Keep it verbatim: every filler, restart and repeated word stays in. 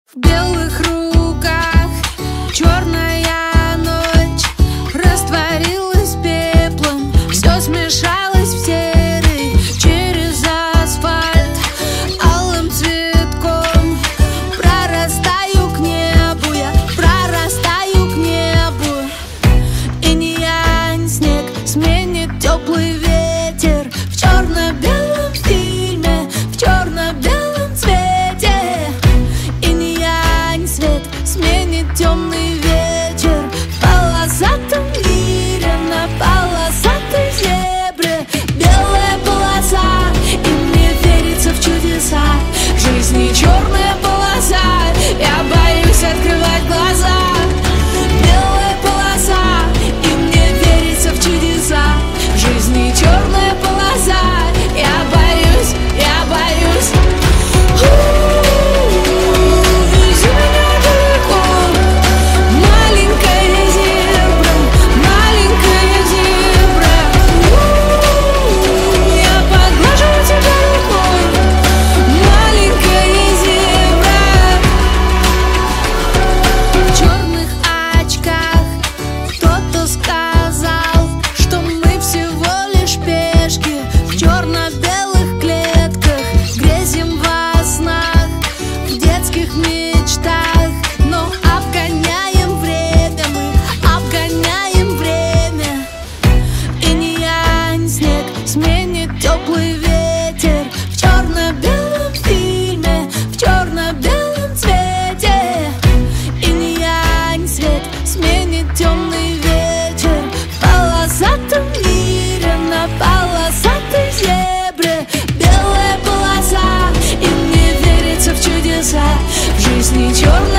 В белых руках черная ночь растворилась пеплом, все смешалось в серый через асфальт. Алым цветком прорастаю к небу, я прорастаю к небу. Инь-янь, снег сменит теплый ветер в черно-белом фильме, в черно-белом цвете. Свет сменит темный вечер в полосатом мире, на полосатой зебре. Белая полоса, и мне верится в чудеса. В жизни черная полоса, я боюсь открывать глаза. Белая полоса, и мне верится в чудеса. В жизни черная полоса, я боюсь, я боюсь. Сменит теплый ветер в черно-белом фильме, в черно-белом цвете. Инь-янь, свет сменит темный вечер в полосатом мире, на полосатой зебре. Белая полоса, и мне верится в чудеса. В жизни черная